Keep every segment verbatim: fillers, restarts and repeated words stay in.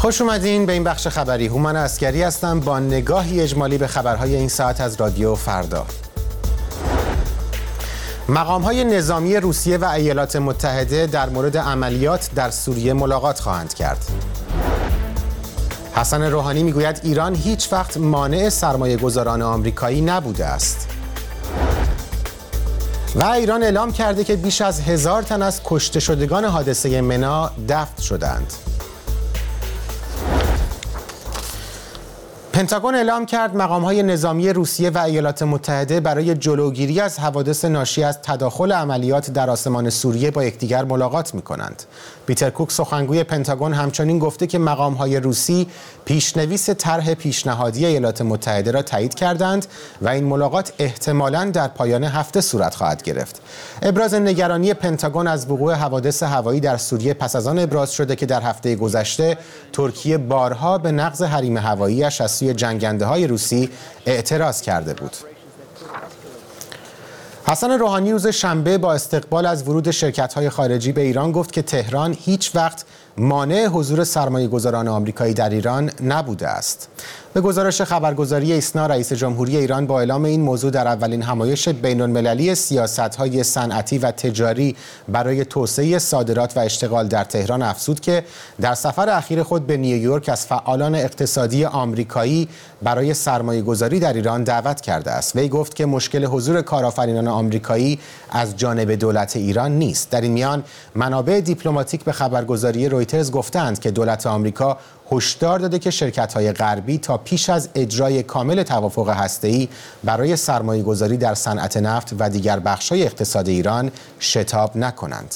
خوش اومدین به این بخش خبری. هومن عسکری هستم با نگاهی اجمالی به خبرهای این ساعت از رادیو فردا. مقام‌های نظامی روسیه و ایالات متحده در مورد عملیات در سوریه ملاقات خواهند کرد. حسن روحانی میگوید ایران هیچ وقت مانع سرمایه‌گذاران آمریکایی نبوده است. و ایران اعلام کرده که بیش از هزار تن از کشته شدگان حادثه منا دفن شدند. پنتاگون اعلام کرد مقام‌های نظامی روسیه و ایالات متحده برای جلوگیری از حوادث ناشی از تداخل عملیات در آسمان سوریه با یکدیگر ملاقات می‌کنند. پیتر کوک سخنگوی پنتاگون همچنین گفته که مقام‌های روسی پیشنویس طرح پیشنهادی ایالات متحده را تایید کردند و این ملاقات احتمالاً در پایان هفته صورت خواهد گرفت. ابراز نگرانی پنتاگون از وقوع حوادث هوایی در سوریه پس از آن ابراز شده که در هفته گذشته ترکیه بارها به نقض حریم هوایی‌اش از سوی جنگنده‌های روسی اعتراض کرده بود. حسن روحانی روز شنبه با استقبال از ورود شرکت‌های خارجی به ایران گفت که تهران هیچ وقت مانع حضور سرمایه‌گذاران آمریکایی در ایران نبوده است. به گزارش خبرگزاری ایسنا، رئیس جمهوری ایران با اعلام این موضوع در اولین همایش بین‌المللی سیاست‌های صنعتی و تجاری برای توسعه صادرات و اشتغال در تهران افزود که در سفر اخیر خود به نیویورک از فعالان اقتصادی آمریکایی برای سرمایه‌گذاری در ایران دعوت کرده است. وی گفت که مشکل حضور کارآفرینان آمریکایی از جانب دولت ایران نیست. در این میان منابع دیپلماتیک به خبرگزاری رویترز گفتند که دولت آمریکا هشدار داده که شرکت‌های غربی تا پیش از اجرای کامل توافق هسته‌ای برای سرمایه‌گذاری در صنعت نفت و دیگر بخش‌های اقتصاد ایران شتاب نکنند.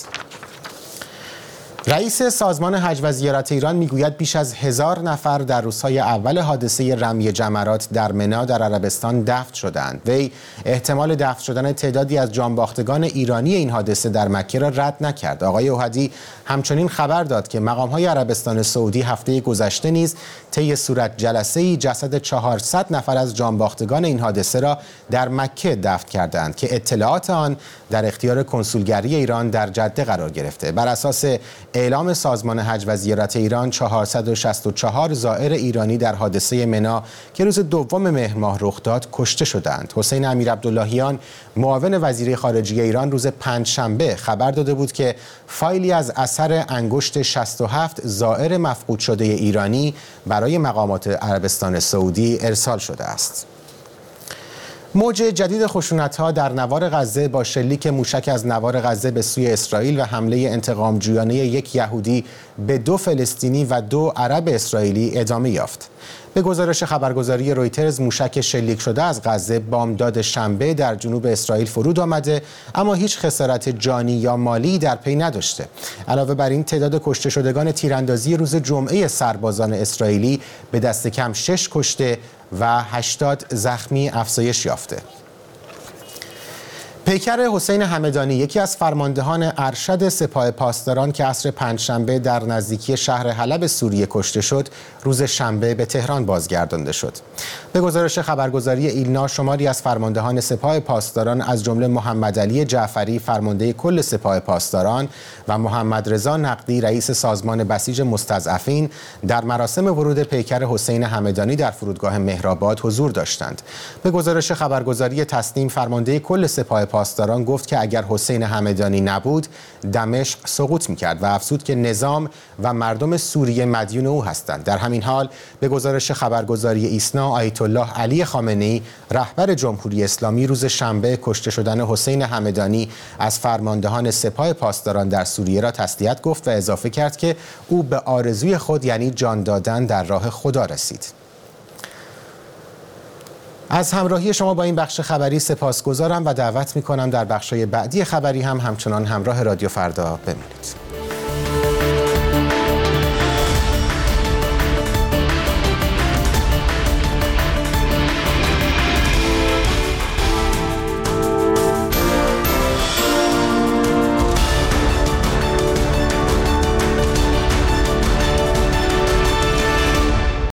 رئیس سازمان حج و زیارت ایران میگوید بیش از هزار نفر در روزهای اول حادثه رمی جمرات در منا در عربستان دفن شدند. وی احتمال دفن شدن تعدادی از جانباختگان ایرانی این حادثه در مکه را رد نکرد. آقای اوحدی همچنین خبر داد که مقام‌های عربستان سعودی هفته گذشته نیز طی صورت جلسه‌ای جسد چهارصد نفر از جانباختگان این حادثه را در مکه دفن کردند که اطلاعات آن در اختیار کنسولگری ایران در جده قرار گرفته. بر اساس اعلام سازمان حج و زیارت ایران چهارصد و شصت و چهار زائر ایرانی در حادثه منا که روز دوم مهر ماه رخ داد کشته شدند. حسین امیرعبداللهیان معاون وزیر خارجه ایران روز پنجشنبه خبر داده بود که فایلی از اثر انگشت شصت و هفت زائر مفقود شده ایرانی برای مقامات عربستان سعودی ارسال شده است. موج جدید خشونت‌ها در نوار غزه با شلیک موشک از نوار غزه به سوی اسرائیل و حمله انتقام‌جویانه یک یهودی به دو فلسطینی و دو عرب اسرائیلی ادامه یافت. به گزارش خبرگزاری رویترز موشک شلیک شده از غزه بامداد شنبه در جنوب اسرائیل فرود آمده اما هیچ خسارت جانی یا مالی در پی نداشته. علاوه بر این تعداد کشته شدگان تیراندازی روز جمعه سربازان اسرائیلی به دست کم شش کشته و هشتاد زخمی افزایش یافته. پیکر حسین همدانی یکی از فرماندهان ارشد سپاه پاسداران که عصر پنجشنبه در نزدیکی شهر حلب سوریه کشته شد، روز شنبه به تهران بازگردانده شد. به گزارش خبرگزاری ایلنا شماری از فرماندهان سپاه پاسداران از جمله محمد علی جعفری فرمانده کل سپاه پاسداران و محمد رضا نقدی رئیس سازمان بسیج مستضعفین در مراسم ورود پیکر حسین همدانی در فرودگاه مهرآباد حضور داشتند. به گزارش خبرگزاری تسنیم فرمانده کل سپاه پاسداران گفت که اگر حسین همدانی نبود دمشق سقوط می‌کرد و افزود که نظام و مردم سوریه مدیون او هستند. در همین حال به گزارش خبرگزاری ایسنا آیت الله علی خامنه‌ای رهبر جمهوری اسلامی روز شنبه کشته شدن حسین همدانی از فرماندهان سپاه پاسداران در سوریه را تسلیت گفت و اضافه کرد که او به آرزوی خود یعنی جان دادن در راه خدا رسید. از همراهی شما با این بخش خبری سپاسگزارم و دعوت می‌کنم در بخش‌های بعدی خبری هم همچنان همراه رادیو فردا بمانید.